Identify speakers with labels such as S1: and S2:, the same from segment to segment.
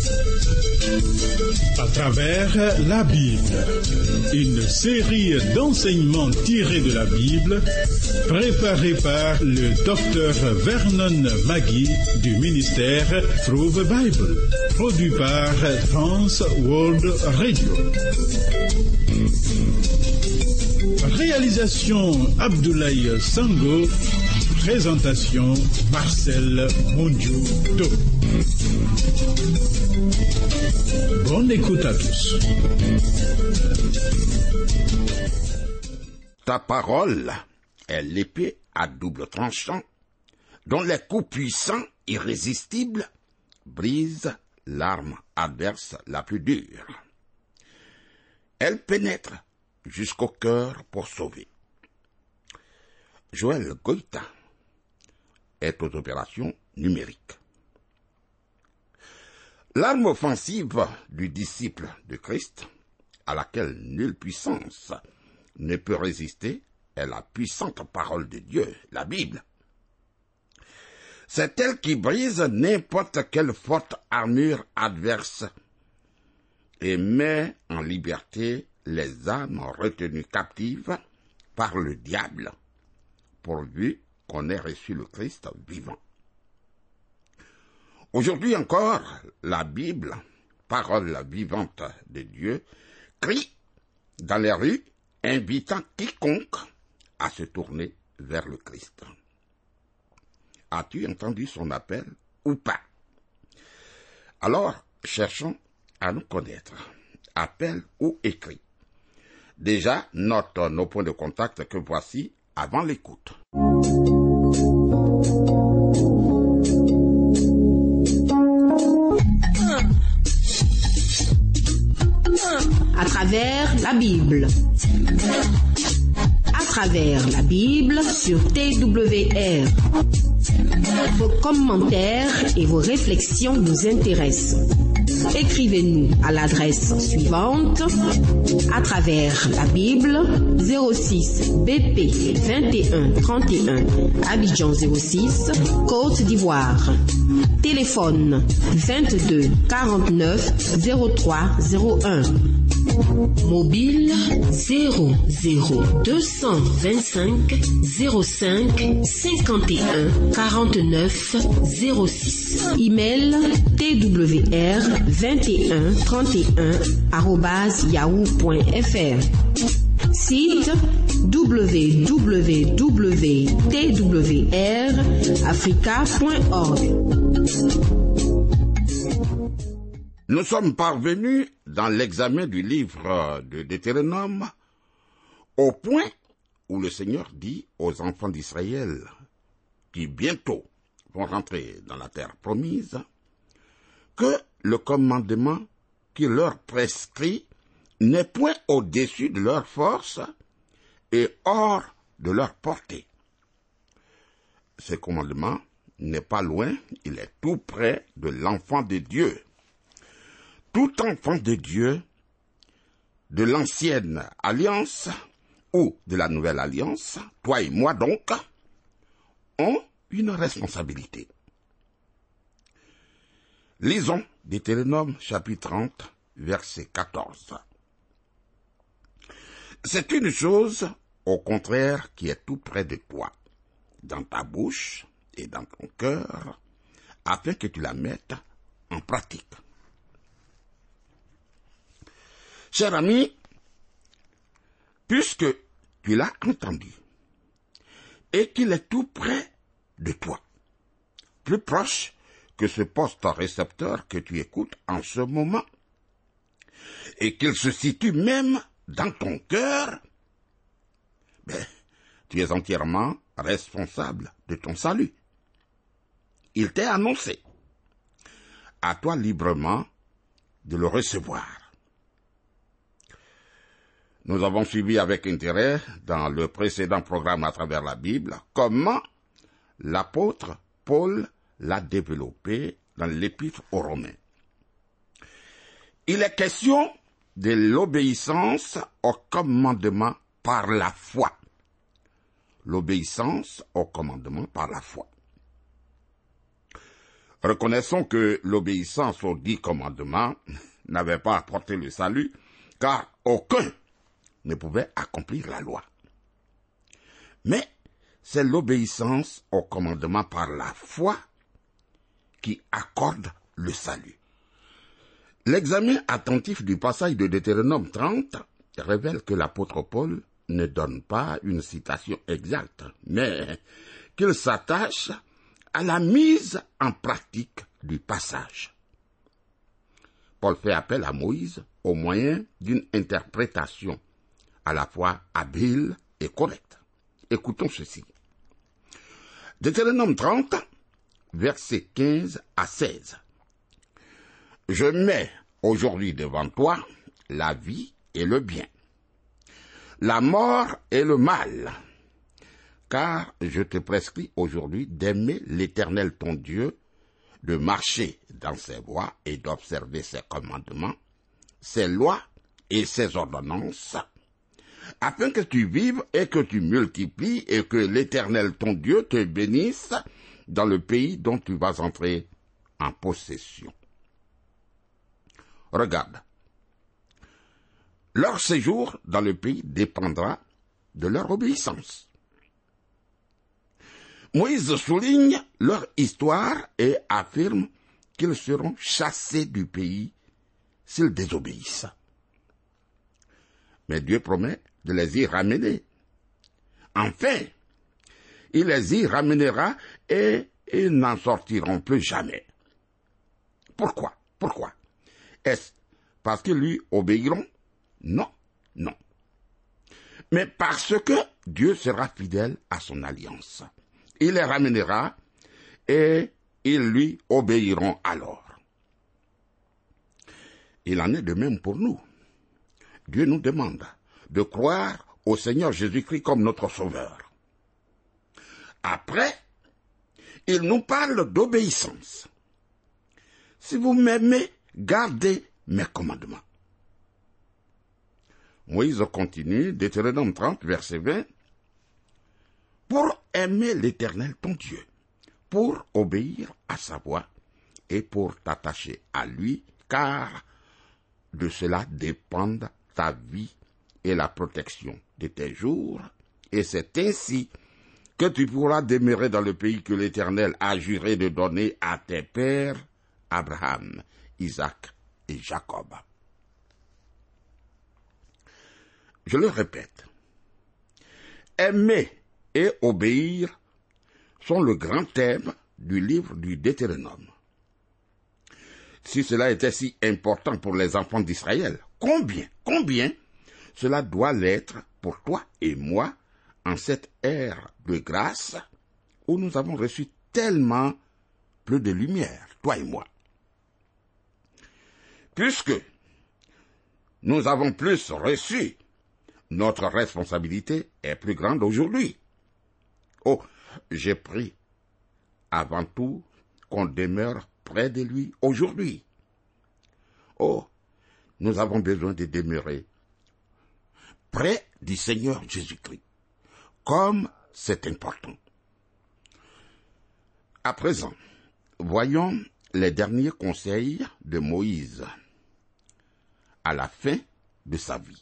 S1: À travers la Bible, une série d'enseignements tirés de la Bible, préparée par le docteur Vernon Magui du ministère Through the Bible, produit par Trans World Radio. Réalisation Abdoulaye Sango, présentation Marcel Mondiou-Do. Bonne écoute à tous.
S2: Ta parole est l'épée à double tranchant, dont les coups puissants, irrésistibles, brisent l'arme adverse la plus dure. Elle pénètre jusqu'au cœur pour sauver. Joël Goïta est aux opérations numériques. L'arme offensive du disciple de Christ, à laquelle nulle puissance ne peut résister, est la puissante parole de Dieu, la Bible. C'est elle qui brise n'importe quelle forte armure adverse et met en liberté les âmes retenues captives par le diable, pourvu qu'on ait reçu le Christ vivant. Aujourd'hui encore, la Bible, parole vivante de Dieu, crie dans les rues, invitant quiconque à se tourner vers le Christ. As-tu entendu son appel ou pas? Alors, cherchons à nous connaître. Appel ou écrit. Déjà, note nos points de contact que voici avant l'écoute.
S3: À travers la Bible. À travers la Bible sur TWR. Vos commentaires et vos réflexions nous intéressent. Écrivez-nous à l'adresse suivante: à travers la Bible, 06 BP 21 31 Abidjan 06, Côte d'Ivoire. Téléphone 22 49 03 01. Mobile 00 225 05 51 49 06. Email twr2131@yahoo.fr. Site www.twrafrica.org.
S2: Nous sommes parvenus dans l'examen du livre de Deutéronome au point où le Seigneur dit aux enfants d'Israël qui bientôt vont rentrer dans la terre promise que le commandement qui leur prescrit n'est point au-dessus de leur force et hors de leur portée. Ce commandement n'est pas loin, il est tout près de l'enfant de Dieu. Tout enfant de Dieu, de l'ancienne alliance ou de la nouvelle alliance, toi et moi donc, ont une responsabilité. Lisons Deutéronome chapitre 30, verset 14. C'est une chose, au contraire, qui est tout près de toi, dans ta bouche et dans ton cœur, afin que tu la mettes en pratique. Cher ami, puisque tu l'as entendu et qu'il est tout près de toi, plus proche que ce poste récepteur que tu écoutes en ce moment, et qu'il se situe même dans ton cœur, tu es entièrement responsable de ton salut. Il t'est annoncé. À toi librement de le recevoir. Nous avons suivi avec intérêt, dans le précédent programme à travers la Bible, comment l'apôtre Paul l'a développé dans l'épître aux Romains. Il est question de l'obéissance au commandement par la foi. L'obéissance au commandement par la foi. Reconnaissons que l'obéissance aux 10 commandements n'avait pas apporté le salut, car aucun ne pouvait accomplir la loi. Mais c'est l'obéissance aux commandements par la foi qui accorde le salut. L'examen attentif du passage de Deutéronome 30 révèle que l'apôtre Paul ne donne pas une citation exacte, mais qu'il s'attache à la mise en pratique du passage. Paul fait appel à Moïse au moyen d'une interprétation à la fois habile et correcte. Écoutons ceci. Deutéronome 30, versets 15 à 16. Je mets aujourd'hui devant toi la vie et le bien, la mort et le mal, car je te prescris aujourd'hui d'aimer l'Éternel ton Dieu, de marcher dans ses voies et d'observer ses commandements, ses lois et ses ordonnances, afin que tu vives et que tu multiplies et que l'Éternel ton Dieu te bénisse dans le pays dont tu vas entrer en possession. Regarde, leur séjour dans le pays dépendra de leur obéissance. Moïse souligne leur histoire et affirme qu'ils seront chassés du pays s'ils désobéissent. Mais Dieu promet de les y ramener. Enfin, il les y ramènera et ils n'en sortiront plus jamais. Pourquoi? Est-ce parce qu'ils lui obéiront? Non. Mais parce que Dieu sera fidèle à son alliance. Il les ramènera et ils lui obéiront alors. Il en est de même pour nous. Dieu nous demande de croire au Seigneur Jésus-Christ comme notre Sauveur. Après, il nous parle d'obéissance. Si vous m'aimez, gardez mes commandements. Moïse continue, Deutéronome 30, verset 20. Pour aimer l'Éternel ton Dieu, pour obéir à sa voix et pour t'attacher à lui, car de cela dépendent ta vie et la protection de tes jours, et c'est ainsi que tu pourras demeurer dans le pays que l'Éternel a juré de donner à tes pères, Abraham, Isaac et Jacob. Je le répète, aimer et obéir sont le grand thème du livre du Deutéronome. Si cela était si important pour les enfants d'Israël, combien cela doit l'être pour toi et moi en cette ère de grâce où nous avons reçu tellement plus de lumière, toi et moi. Puisque nous avons plus reçu, notre responsabilité est plus grande aujourd'hui. Oh, j'ai pris avant tout qu'on demeure près de lui aujourd'hui. Oh, nous avons besoin de demeurer près du Seigneur Jésus-Christ. Comme c'est important. À présent, voyons les derniers conseils de Moïse à la fin de sa vie.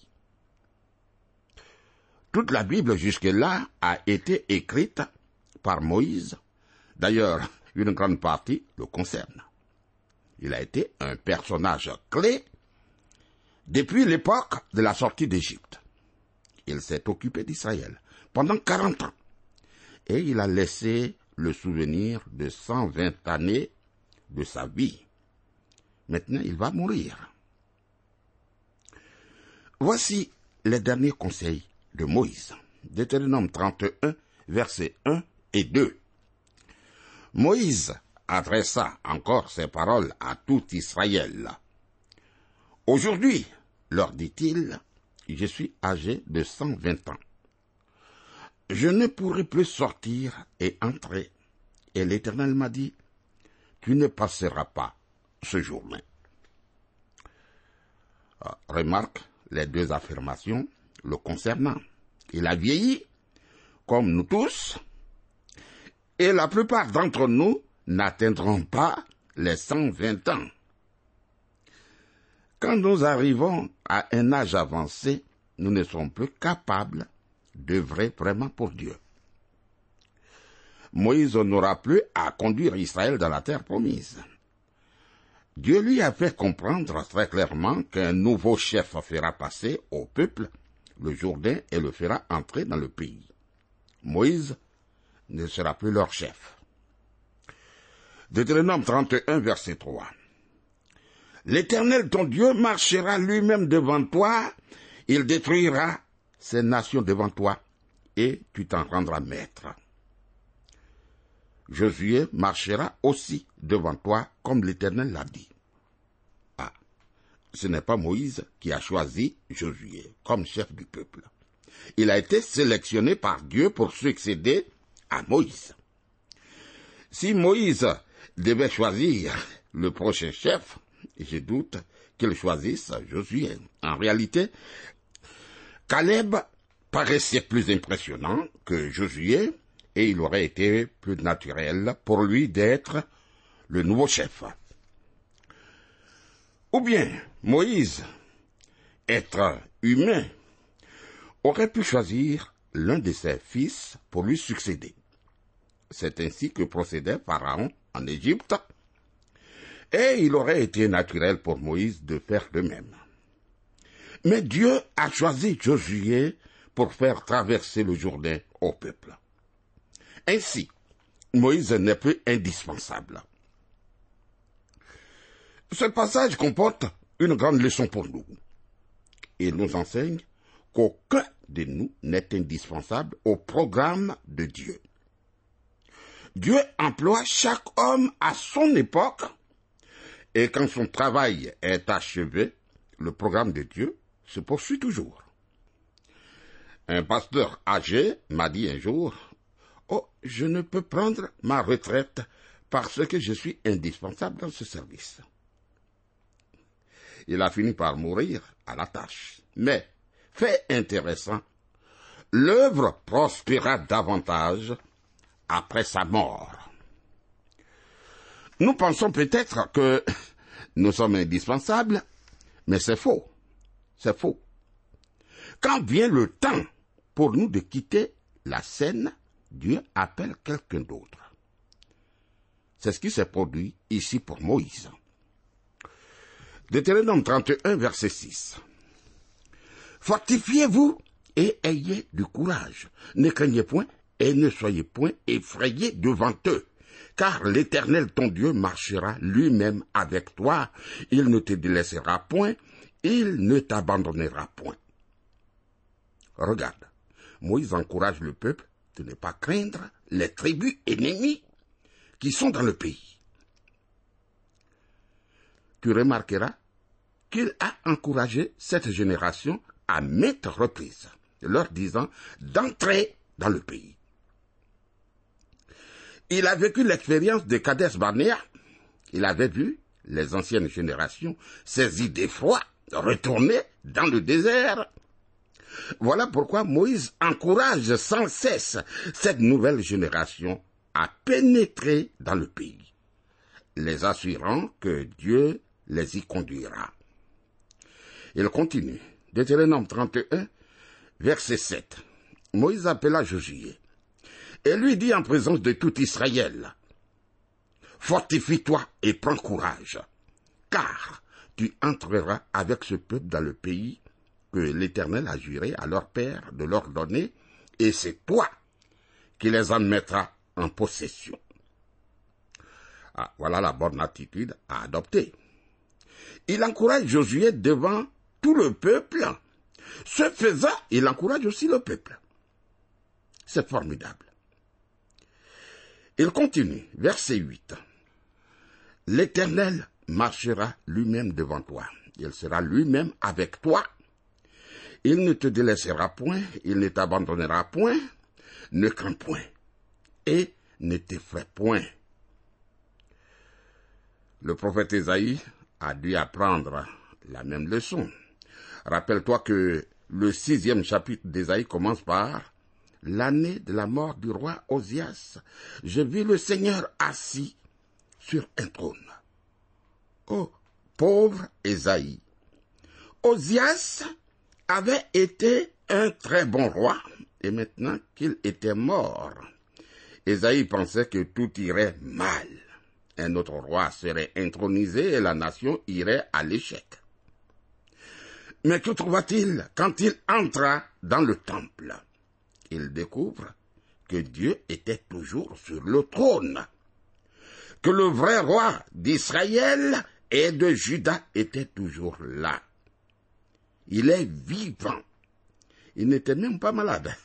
S2: Toute la Bible jusque-là a été écrite par Moïse. D'ailleurs, une grande partie le concerne. Il a été un personnage clé depuis l'époque de la sortie d'Égypte. Il s'est occupé d'Israël pendant 40 ans. Et il a laissé le souvenir de 120 années de sa vie. Maintenant, il va mourir. Voici les derniers conseils de Moïse. Deutéronome 31, versets 1 et 2. Moïse adressa encore ces paroles à tout Israël. Aujourd'hui, leur dit-il, je suis âgé de 120 ans. Je ne pourrai plus sortir et entrer. Et l'Éternel m'a dit, tu ne passeras pas ce jour-là. Remarque les deux affirmations le concernant. Il a vieilli, comme nous tous, et la plupart d'entre nous n'atteindront pas les 120 ans. Quand nous arrivons à un âge avancé, nous ne sommes plus capables d'œuvrer vraiment pour Dieu. Moïse n'aura plus à conduire Israël dans la terre promise. Dieu lui a fait comprendre très clairement qu'un nouveau chef fera passer au peuple le Jourdain et le fera entrer dans le pays. Moïse ne sera plus leur chef. Deutéronome 31, verset 3. L'Éternel, ton Dieu, marchera lui-même devant toi, il détruira ces nations devant toi, et tu t'en rendras maître. Josué marchera aussi devant toi, comme l'Éternel l'a dit. Ah, ce n'est pas Moïse qui a choisi Josué comme chef du peuple. Il a été sélectionné par Dieu pour succéder à Moïse. Si Moïse devait choisir le prochain chef, je doute qu'il choisisse Josué. En réalité, Caleb paraissait plus impressionnant que Josué, et il aurait été plus naturel pour lui d'être le nouveau chef. Ou bien, Moïse, être humain, aurait pu choisir l'un de ses fils pour lui succéder. C'est ainsi que procédait Pharaon en Égypte, et il aurait été naturel pour Moïse de faire de même. Mais Dieu a choisi Josué pour faire traverser le Jourdain au peuple. Ainsi, Moïse n'est plus indispensable. Ce passage comporte une grande leçon pour nous. Il nous enseigne qu'aucun de nous n'est indispensable au programme de Dieu. Dieu emploie chaque homme à son époque, et quand son travail est achevé, le programme de Dieu se poursuit toujours. Un pasteur âgé m'a dit un jour, « Oh, je ne peux prendre ma retraite parce que je suis indispensable dans ce service. » Il a fini par mourir à la tâche. Mais, fait intéressant, l'œuvre prospéra davantage après sa mort. Nous pensons peut-être que nous sommes indispensables, mais c'est faux. C'est faux. Quand vient le temps pour nous de quitter la scène, Dieu appelle quelqu'un d'autre. C'est ce qui s'est produit ici pour Moïse. Deutéronome 31, verset 6. Fortifiez-vous et ayez du courage. Ne craignez point et ne soyez point effrayés devant eux. Car l'Éternel ton Dieu marchera lui-même avec toi. Il ne te délaissera point, il ne t'abandonnera point. Regarde, Moïse encourage le peuple de ne pas craindre les tribus ennemies qui sont dans le pays. Tu remarqueras qu'il a encouragé cette génération à maintes reprises, leur disant d'entrer dans le pays. Il a vécu l'expérience de Kadesh Barnéa. Il avait vu les anciennes générations saisies d'effroi retourner dans le désert. Voilà pourquoi Moïse encourage sans cesse cette nouvelle génération à pénétrer dans le pays, les assurant que Dieu les y conduira. Il continue. Deutéronome 31, verset 7. Moïse appela Josué et lui dit en présence de tout Israël, « Fortifie-toi et prends courage, car tu entreras avec ce peuple dans le pays que l'Éternel a juré à leur père de leur donner, et c'est toi qui les en mettras en possession. » Voilà la bonne attitude à adopter. Il encourage Josué devant tout le peuple. Ce faisant, il encourage aussi le peuple. C'est formidable. Il continue, verset 8. « L'Éternel marchera lui-même devant toi. Il sera lui-même avec toi. Il ne te délaissera point, il ne t'abandonnera point. Ne crains point et ne t'effraie point. » Le prophète Ésaïe a dû apprendre la même leçon. Rappelle-toi que le 6e chapitre d'Ésaïe commence par « L'année de la mort du roi Osias, je vis le Seigneur assis sur un trône. Oh, pauvre Ésaïe! Osias avait été un très bon roi, et maintenant qu'il était mort, Ésaïe pensait que tout irait mal. Un autre roi serait intronisé et la nation irait à l'échec. Mais que trouva-t-il quand il entra dans le temple? Il découvre que Dieu était toujours sur le trône, que le vrai roi d'Israël et de Juda était toujours là. Il est vivant. Il n'était même pas malade.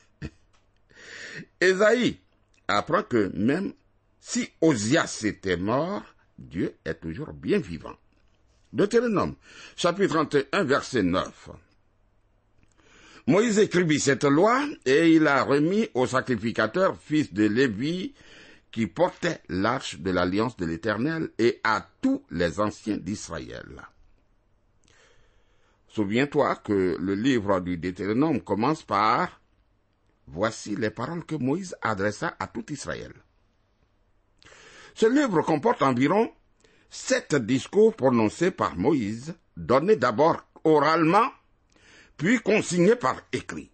S2: Ésaïe apprend que même si Osias était mort, Dieu est toujours bien vivant. Deutéronome, chapitre 31, verset 9. Moïse écrivit cette loi et il a remis au sacrificateur, fils de Lévi, qui portait l'arche de l'alliance de l'Éternel, et à tous les anciens d'Israël. Souviens-toi que le livre du Deutéronome commence par « Voici les paroles que Moïse adressa à tout Israël ». Ce livre comporte environ 7 discours prononcés par Moïse, donnés d'abord oralement, puis consignés par écrit.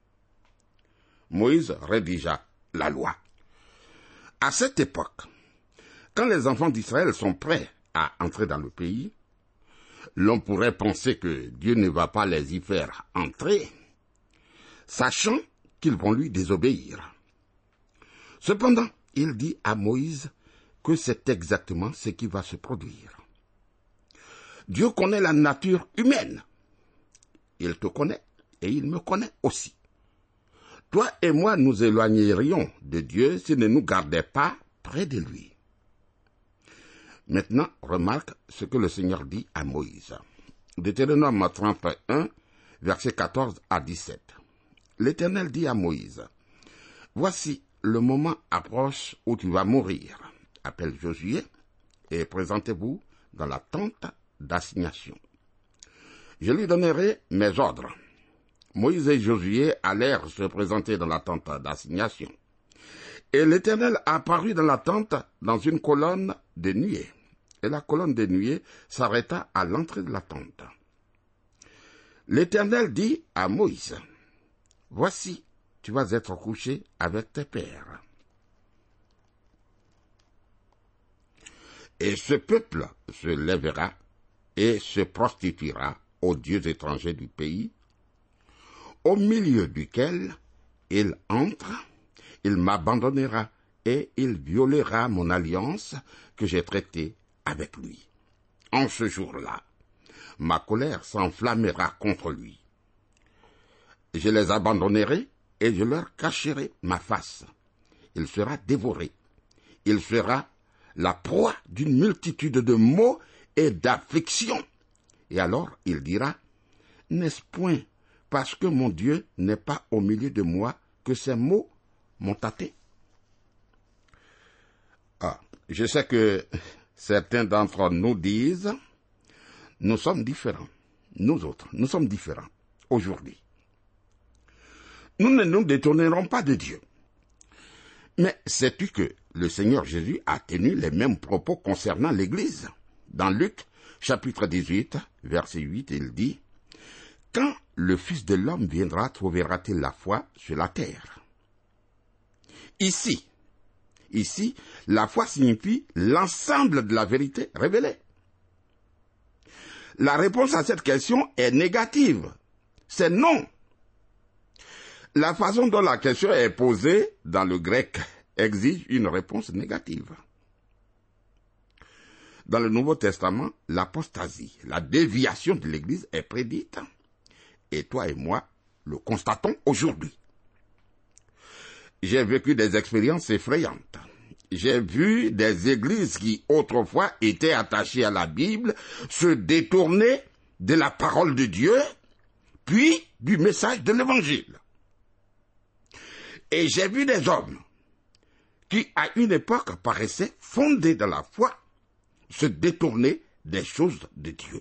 S2: Moïse rédigea la loi. À cette époque, quand les enfants d'Israël sont prêts à entrer dans le pays, l'on pourrait penser que Dieu ne va pas les y faire entrer, sachant qu'ils vont lui désobéir. Cependant, il dit à Moïse que c'est exactement ce qui va se produire. Dieu connaît la nature humaine. Il te connaît et il me connaît aussi. Toi et moi nous éloignerions de Dieu s'il ne nous gardait pas près de lui. Maintenant, remarque ce que le Seigneur dit à Moïse. Deutéronome 31, versets 14 à 17. L'Éternel dit à Moïse, « Voici, le moment approche où tu vas mourir. Appelle Josué et présentez-vous dans la tente d'assignation. Je lui donnerai mes ordres. » Moïse et Josué allèrent se présenter dans la tente d'assignation. Et l'Éternel apparut dans la tente dans une colonne de nuée. Et la colonne de nuée s'arrêta à l'entrée de la tente. L'Éternel dit à Moïse, « Voici, tu vas être couché avec tes pères. Et ce peuple se lèvera et se prostituera aux dieux étrangers du pays, au milieu duquel il entre, il m'abandonnera et il violera mon alliance que j'ai traitée avec lui. En ce jour-là, ma colère s'enflammera contre lui. Je les abandonnerai et je leur cacherai ma face. Il sera dévoré. Il sera la proie d'une multitude de maux et d'afflictions. Et alors il dira, n'est-ce point parce que mon Dieu n'est pas au milieu de moi que ces maux m'ont tâté? Je sais que certains d'entre nous disent, nous sommes différents. Nous autres, nous sommes différents aujourd'hui. Nous ne nous détournerons pas de Dieu. Mais sais-tu que le Seigneur Jésus a tenu les mêmes propos concernant l'Église? Dans Luc, chapitre 18, verset 8, il dit, « Quand le Fils de l'homme viendra, trouvera-t-il la foi sur la terre ?» Ici, la foi signifie l'ensemble de la vérité révélée. La réponse à cette question est négative. C'est non. La façon dont la question est posée dans le grec exige une réponse négative. Dans le Nouveau Testament, l'apostasie, la déviation de l'Église est prédite. Et toi et moi le constatons aujourd'hui. J'ai vécu des expériences effrayantes. J'ai vu des églises qui autrefois étaient attachées à la Bible se détourner de la parole de Dieu, puis du message de l'Évangile. Et j'ai vu des hommes qui, à une époque, paraissaient fondés dans la foi, se détourner des choses de Dieu.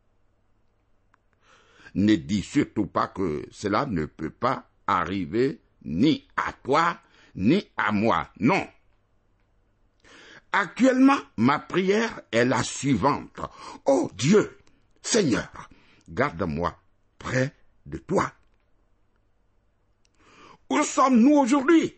S2: Ne dis surtout pas que cela ne peut pas arriver ni à toi, ni à moi. Non. Actuellement, ma prière est la suivante. Oh Dieu, Seigneur, garde-moi près de toi. Où sommes-nous aujourd'hui?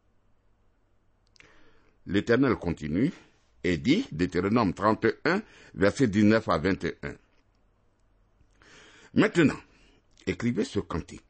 S2: L'Éternel continue et dit, Deutéronome 31, versets 19 à 21. Maintenant, écrivez ce cantique.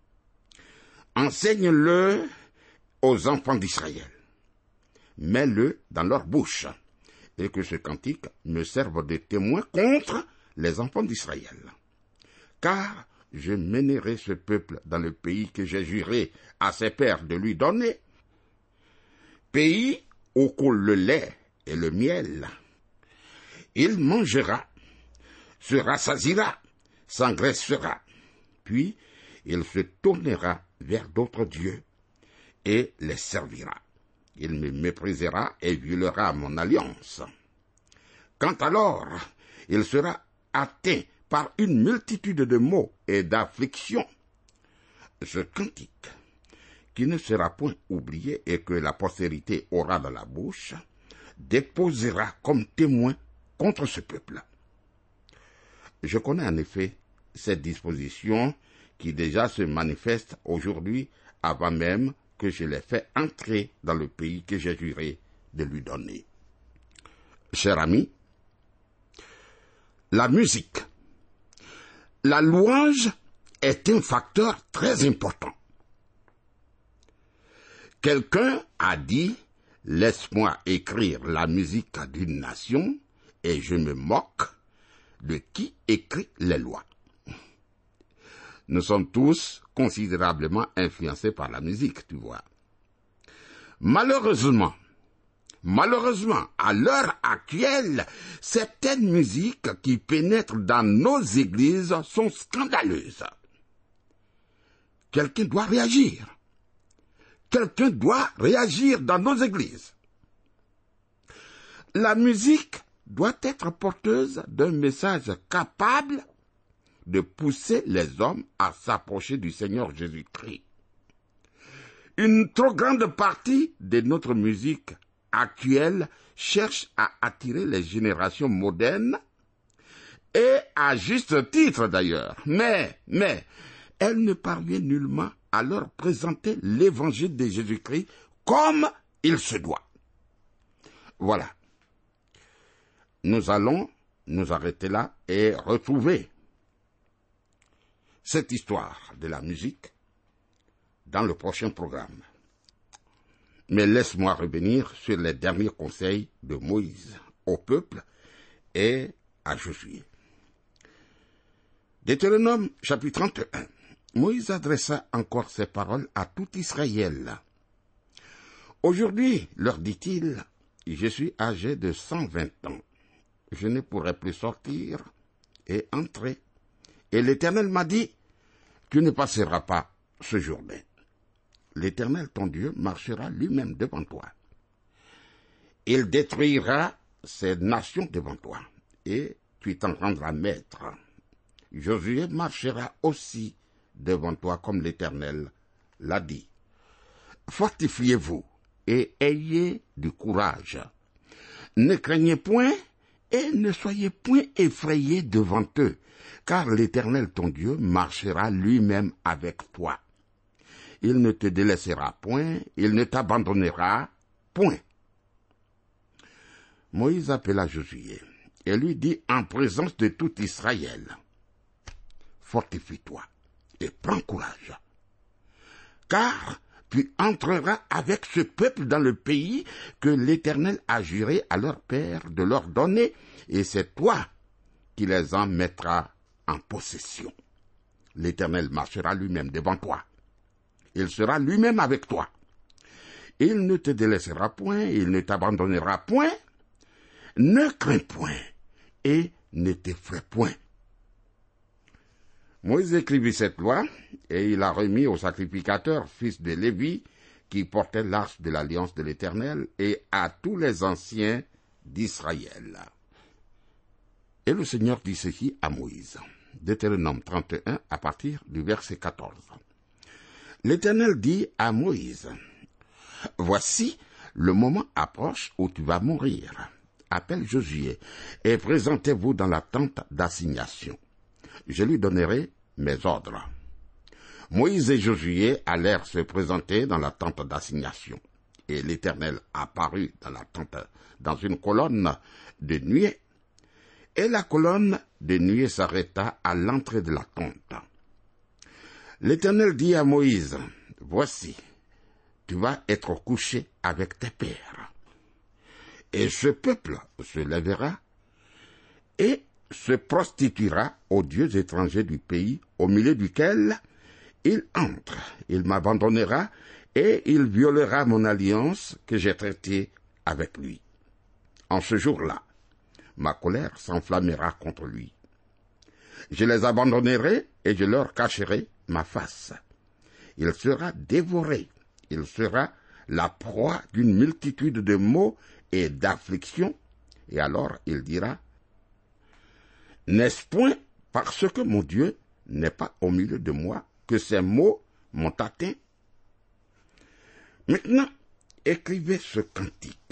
S2: Enseigne-le aux enfants d'Israël. Mets-le dans leur bouche, et que ce cantique me serve de témoin contre les enfants d'Israël. Car je mènerai ce peuple dans le pays que j'ai juré à ses pères de lui donner, pays où coule le lait et le miel. Il mangera, se rassasiera, s'engraissera, puis il se tournera vers d'autres dieux et les servira. Il me méprisera et violera mon alliance. Quand alors il sera atteint par une multitude de maux et d'afflictions, ce cantique, qui ne sera point oublié et que la postérité aura dans la bouche, déposera comme témoin contre ce peuple. Je connais en effet cette disposition qui déjà se manifeste aujourd'hui avant même que je l'ai fait entrer dans le pays que j'ai juré de lui donner. Cher ami, la musique, la louange est un facteur très important. Quelqu'un a dit, laisse-moi écrire la musique d'une nation et je me moque de qui écrit les lois. Nous sommes tous considérablement influencés par la musique, tu vois. Malheureusement, à l'heure actuelle, certaines musiques qui pénètrent dans nos églises sont scandaleuses. Quelqu'un doit réagir. Quelqu'un doit réagir dans nos églises. La musique doit être porteuse d'un message capable de pousser les hommes à s'approcher du Seigneur Jésus-Christ. Une trop grande partie de notre musique actuelle cherche à attirer les générations modernes, et à juste titre d'ailleurs, mais elle ne parvient nullement à leur présenter l'évangile de Jésus-Christ comme il se doit. Voilà. Nous allons nous arrêter là et retrouver cette histoire de la musique dans le prochain programme. Mais laisse-moi revenir sur les derniers conseils de Moïse au peuple et à Josué. Deutéronome chapitre 31. Moïse adressa encore ces paroles à tout Israël. Aujourd'hui, leur dit-il, je suis âgé de 120 ans. Je ne pourrai plus sortir et entrer. Et l'Éternel m'a dit, tu ne passeras pas ce Jourdain. L'Éternel, ton Dieu, marchera lui-même devant toi. Il détruira ces nations devant toi, et tu t'en rendras maître. Josué marchera aussi devant toi comme l'Éternel l'a dit. Fortifiez-vous et ayez du courage. Ne craignez point et ne soyez point effrayés devant eux, car l'Éternel ton Dieu marchera lui-même avec toi. Il ne te délaissera point, il ne t'abandonnera point. Moïse appela Josué et lui dit en présence de tout Israël, fortifie-toi et prends courage, car tu entreras avec ce peuple dans le pays que l'Éternel a juré à leur père de leur donner, et c'est toi qui les en mettras en possession. L'Éternel marchera lui-même devant toi. Il sera lui-même avec toi. Il ne te délaissera point, il ne t'abandonnera point. Ne crains point et ne t'effraie point. Moïse écrivit cette loi, et il la remit au sacrificateur, fils de Lévi, qui portait l'arche de l'alliance de l'Éternel, et à tous les anciens d'Israël. Et le Seigneur dit ceci à Moïse. Deutéronome 31, à partir du verset 14. L'Éternel dit à Moïse, « Voici, Le moment approche où tu vas mourir. Appelle Josué et présentez-vous dans la tente d'assignation. Je lui donnerai mes ordres. Moïse et Josué allèrent se présenter dans la tente d'assignation. Et l'Éternel apparut dans la tente, dans une colonne de nuée. Et la colonne de nuée s'arrêta à l'entrée de la tente. L'Éternel dit à Moïse, « Voici, tu vas être couché avec tes pères. Et ce peuple se lèvera et se prostituera aux dieux étrangers du pays au milieu duquel il entre. Il m'abandonnera et il violera mon alliance que j'ai traitée avec lui. En ce jour-là, ma colère s'enflammera contre lui. Je les abandonnerai et je leur cacherai ma face. Il sera dévoré. Il sera la proie d'une multitude de maux et d'afflictions. Et alors il dira, « N'est-ce point parce que mon Dieu n'est pas au milieu de moi que ces maux m'ont atteint? » Maintenant, écrivez ce cantique.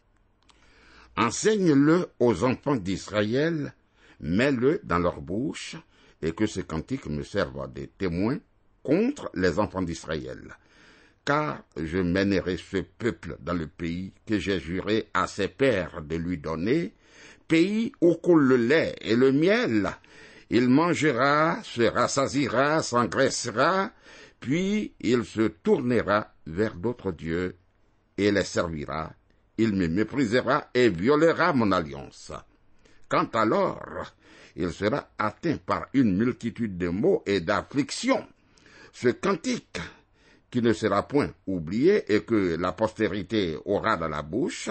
S2: Enseigne-le aux enfants d'Israël, mets-le dans leur bouche, et que ce cantique me serve de témoin contre les enfants d'Israël. Car je mènerai ce peuple dans le pays que j'ai juré à ses pères de lui donner, pays où coule le lait et le miel. Il mangera, se rassasiera, s'engraissera, puis il se tournera vers d'autres dieux et les servira. Il me méprisera et violera mon alliance. Quand alors il sera atteint par une multitude de maux et d'afflictions, ce cantique, qui ne sera point oublié et que la postérité aura dans la bouche,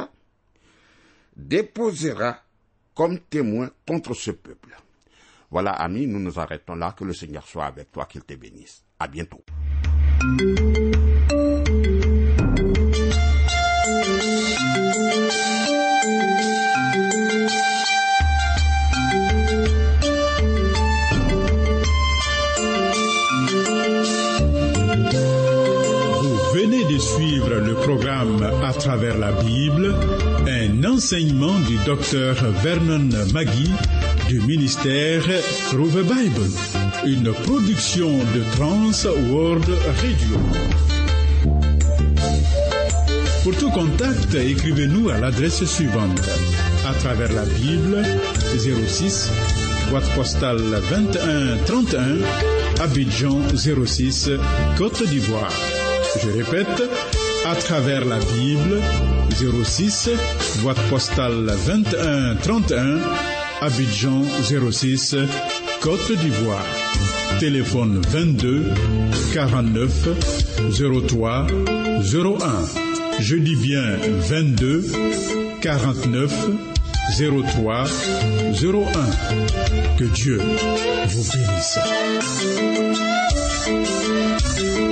S2: déposera comme témoin contre ce peuple. Voilà, amis, nous nous arrêtons là. Que le Seigneur soit avec toi, qu'il te bénisse. À bientôt.
S1: Suivre le programme À travers la Bible, un enseignement du docteur Vernon Magui du ministère Through the Bible, une production de Trans World Radio. Pour tout contact, écrivez-nous à l'adresse suivante: À travers la Bible, 06, boîte postale 2131, Abidjan 06, Côte d'Ivoire. Je répète, À travers la Bible, 06, boîte postale 2131, Abidjan 06, Côte d'Ivoire. Téléphone 22 49 03 01. Je dis bien 22 49 03 01. Que Dieu vous bénisse.